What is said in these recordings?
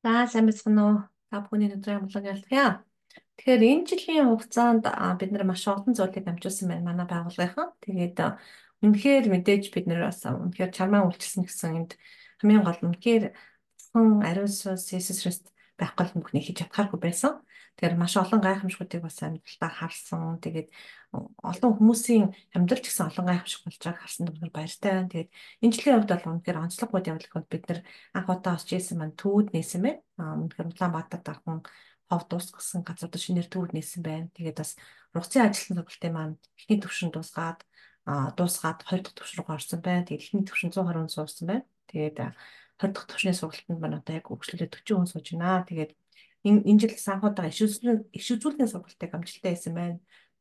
За сайн байна уу? Та бүхний өдрийн амгалан ялтгая. Тэгэхээр энэ жилийн хугацаанд бид нар маш олон зүйлийг амжуулсан байна манай байгууллагынхан. Тэгээд үнэхээр мэдээж бид нар бас үнэхээр чармаа үйлчилсэн гэсэн энд хамгийн гол нь үнэхээр зөвхөн ариун сүнс Иесус Христ байхгүй л бүхнийг хийж чадхааргүй байсан. Тэгэхээр маш олон гайхамшгуудыг бас амьдралдаа харсан. Тэгээд олон хүмүүсийн амьдрал ч гэсэн олон гайхамшиг болж байгааг харсан дүгээр баяртай байна. Тэгээд энэ жилийн хувьд бол үнэхээр онцлог бод явуулахад бид нар анх удаа очиж исэн маань төвд нээсэн байна. Үнэхээр Улаанбаатар дархан ховд ус гэсэн газар шинээр төвд нээсэн байна. Тэгээд бас нууцын ажилтны сургалтын маань эхний төвшин дуусгаад хоёр дахь төвшин рүү орсон байна. Тэгээд эхний төвшин 120 хүн суусан байна. Тэгээд хоёр дахь төвшний сургалтанд маань одоо яг хөгжлөлөө 40 хүн сууж байна. Тэгээд энэ жил санхудаага иш үзүүлэлтийн сургалтыг амжилттай хийсэн байна.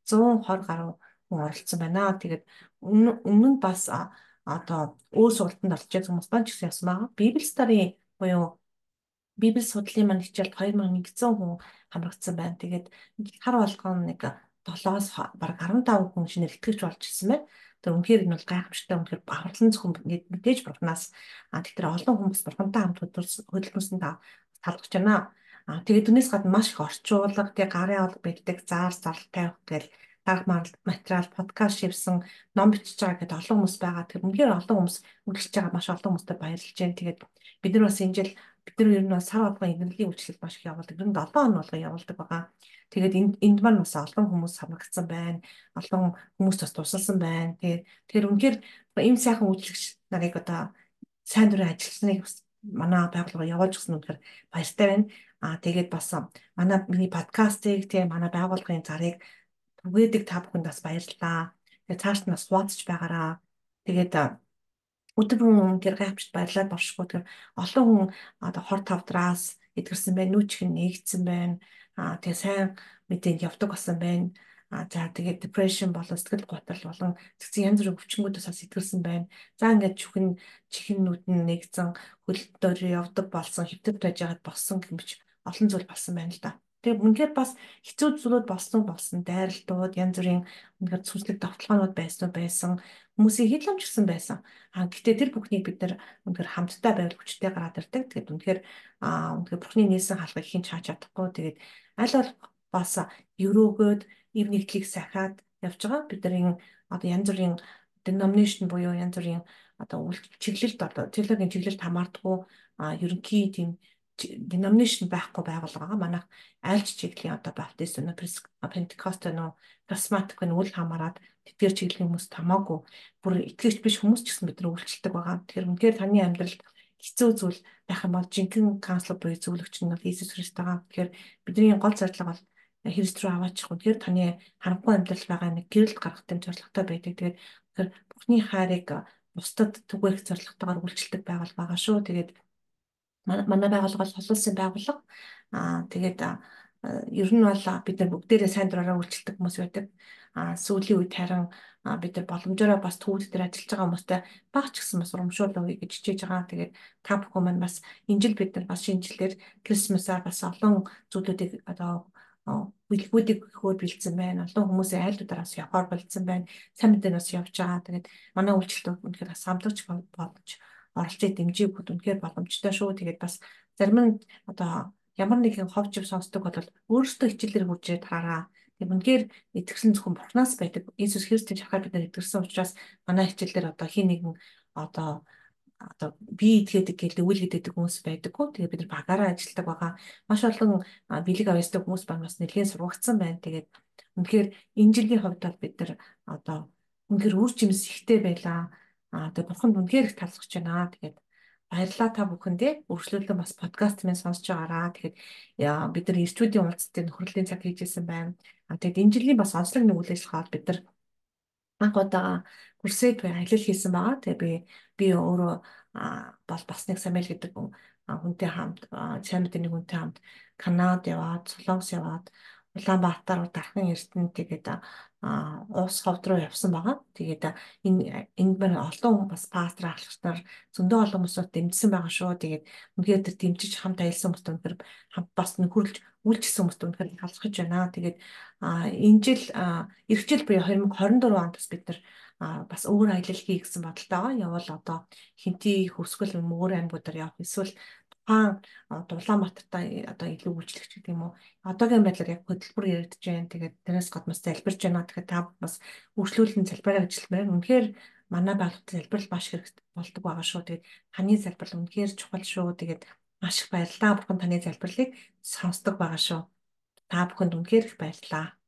120 гаруй хүн оролцсон байна. Тэгээд өмнө нь бас одоо өөр сургалтанд орж байгаа хүмүүс маань ч гэсэн явсан байгаа. Библи старын буюу Библи судлалын маань хичээлд 2100 хүн хамрагдсан байна. Тэгээд хар болгон нэг 7-оос бараг 15 хүн шинээр итгэж болж ирсэн байна. Тэр үнэхээр энэ бол гайхамшигтай үнэхээр баварлан зөвхөн мэдээж бурхнаас тэгэхээр олон хүмүүс бурхантай хамт хөдөлмөрсөн талархаж байна. Тэгээд түүнээс гадна маш их орчуулга, тэгээд гарын авалга бэлдэх, зарлал тавих гэл дарга материал, подкаст шивсэн, ном бичиж байгаа гэдэг олон хүмүүс байгаа. Тэгэхээр үнэхээр олон хүмүүс үргэлжлэж байгаа маш олон хүмүүстэй баярлж байна. Тэгээд бид нар бас энэ жил бид нар ер нь бас сар болгон эдгэрлийн үйлчлэл маш их явуулдаг. Ер нь 7 хоног болгон явуулдаг байгаа. Тэгээд энд маань бас олон хүмүүс хамрагдсан байна. Олон хүмүүс бас тусалсан байна. Тэгэхээр үнэхээр ийм сайхан үйлчлэгч нарыг одоо сайн дурын ажилтныг бас манай байгууллага явуулж өгсөн үнэхээр баяртай байна. Тэгээд бас манай миний подкастыг тийм манай байгууллагын зарыг түгээдэг та бүхэнд бас баярлалаа. Тэгээд цааш нь бас хуваалцж байгаараа. Тэгээд өдөр бүр тэр гайхамшигт баярлалаа боршгүй тэр олон хүн одоо хор тавдраас эдгэрсэн байна, нүүч их нээгдсэн байна. Тэгээ сайн мэдээнд явдаг болсон байна. За тэгээд depression болон сэтгэл готрол болон цэцэн янз бүрийн өвчнгүүдээс бас эдгэрсэн байна. За ингээд чихнүүд нь нэгдсэн хөлтөөр явдаг болсон, хэвтэж байж байгаад болсон гэмч олон зүйл болсон байна л да. Тэгээ үнэхээр бас хэцүү зүйлүүд болсон дайралтууд янз бүрийн үнэхээр сүнслэг давталгаанууд байсан хүмүүсийн хэдлэмж гисэн байсан. Гэтээ тэр бүхнийг бид нар үнэхээр хамтдаа байвал хүчтэй гараад ирдэг. Тэгээд үнэхээр бурхны нээсэн хаалгыг хэн ч хааж чадахгүй. Тэгээд аль болох бас өрөөгөөд ив нэгдлийг сахиад явж байгаа. Бид нар энэ одоо янз бүрийн denomination буюу янз бүрийн одоо чиглэлд одоо теологийн чиглэлд хамаардаггүй ерөнхий тийм denomination байхгүй байгууллага. Манайх альч чиглийн одоо баптист өнө пентекост өнө харизматик өнө үл хамааран тэдгээр чиглэлийн хүмүүс тамаагүй бүр итгэгч биш хүмүүс ч гэсэн бид нар үйлчлдэг байгаа. Тэгэхээр үнэхээр таны амьдралд хэцүү зүйл байх юм бол жинхэнэ каунслер буюу зөвлөгч нь бол Иесус Христ байгаа. Тэгэхээр бидний гол зорилго бол Христ рүү аваачих. Тэгэхээр таны харанхуй амьдрал байгаа нэг гэрэлт гаргах гэм зорилготой байдаг. Тэгээд тэгэхээр Бурхны хайрыг бусдад түгээх зорилготойгоор үйлчлдэг байгууллага байгаа шүү. Тэгээд манай байгууллага бол холуулсан байгууллага. Тэгээд ер нь бол бид нар бүгдээрээ сайн дураараа үйлчлдэг хүмүүс байдаг. Сүүлийн үед харин бид нар боломжоор бас төвд дээр ажиллаж байгаа хүмүүстэй баг ч гэсэн бас урамшуул өгье гэж хичээж байгаа. Тэгээд та бүхэн маань бас энэ жил бид нар бас шинжилгээр Крисмасаар бас олон зүйлүүдийг одоо бэлгүүдийг өгөхөөр бэлдсэн байна. Олон хүмүүсийн айлтуудаас явахаар болцсон байна. Сайн мэдээ бас явж байгаа. Тэгээд манай үйлчлэлд үнэхээр бас хамтарч болж оролцыг дэмжих бүт үнэхээр боломжтой шүү. Тэгээд бас зарим нь одоо ямар нэгэн ховж сонсдог бол өөрөөсөө хичээлээр хурж ирээд хараа. Тэгээд үнэхээр итгэсэн зөвхөн Бурханаас байдаг. Иесус Христийн шахаар бид нар итгэсэн учраас манай хичээлээр одоо хин нэгэн одоо би итгээдэг гэлээ үйл гэдэг хүмүүс байдаггүй. Тэгээд бид нар багаараа ажилладаг байгаа. Маш олон бэлэг авьяастай хүмүүс байна бас нэлээд сургагдсан байна. Тэгээд үнэхээр энэ жилийн хувьд бол бид нар одоо үнэхээр үр жимс ихтэй байлаа. Тэгээд бурханд үнэхээр их талархаж байна. Тэгээд баярлалаа та бүхэндээ. Үргэлжлүүлэн бас подкаст минь сонсож байгаараа. Тэгээд бид нар студийн уулзалтын нөхрөлийн цаг хийжсэн байна. Тэгээд энэ жилийн бас онцлог нэг үйл ажиллагаа бид нар анх удаа курсет буюу аялал хийсэн байгаа. Тэгээ би өөрөө бол бас нэг Самэл гэдэг хүнтэй хамт сайн мэдээний хүнтэй хамт Канад яваад, Солонгос яваад, Улаанбаатар дархан Эрдэнэ тэгээд уус ховд руу явсан байгаа. Тэгээд энд мань олон бас пастор ахлагч нар зөндөө олон хүмүүсд дэмжсэн байгаа шүү. Тэгээд үнэхээр тэр дэмжиж хамт аялсан хүмүүст үнэхээр хамт бас нөхөрлж үйлчлсэн хүмүүст үнэхээр талархаж байна. Тэгээд энэ жил эх жил буюу 2024 онд бас бид нар бас өөр аялал хий гэсэн бодолтой байгаа. Явал одоо хинти хөвсгөл өөр аймагуудаар явах эсвэл Ухаан Улаанбаатартай одоо илүү үйлчлэгч гэдэг юм уу? Одоогийн байдлаар яг хөтөлбөр яригдж байна. Тэгээд тэрнээс гол бас залбирч байна. Тэгэхээр та бас үргэлжлүүлэн залбираа ажилламаар. Үнэхээр манай байгууллагад залбирал маш хэрэгтэй болдог байгаа шүү. Тэгээд таны залбирал үнэхээр чухал шүү. Тэгээд маш их баярлалаа. Бурхан таны залбирлыг сонсдог байгаа шүү. Та бүхэнд үнэхээр их баярлалаа.